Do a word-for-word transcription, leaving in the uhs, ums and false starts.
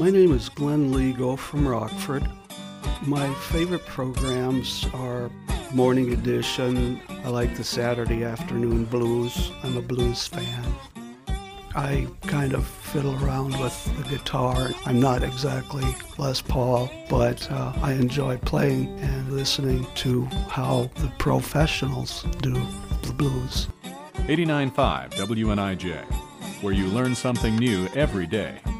My name is Glenn Lego from Rockford. My favorite programs are Morning Edition. I like the Saturday Afternoon Blues. I'm a blues fan. I kind of fiddle around with the guitar. I'm not exactly Les Paul, but uh, I enjoy playing and listening to how the professionals do the blues. eighty-nine point five W N I J, where you learn something new every day.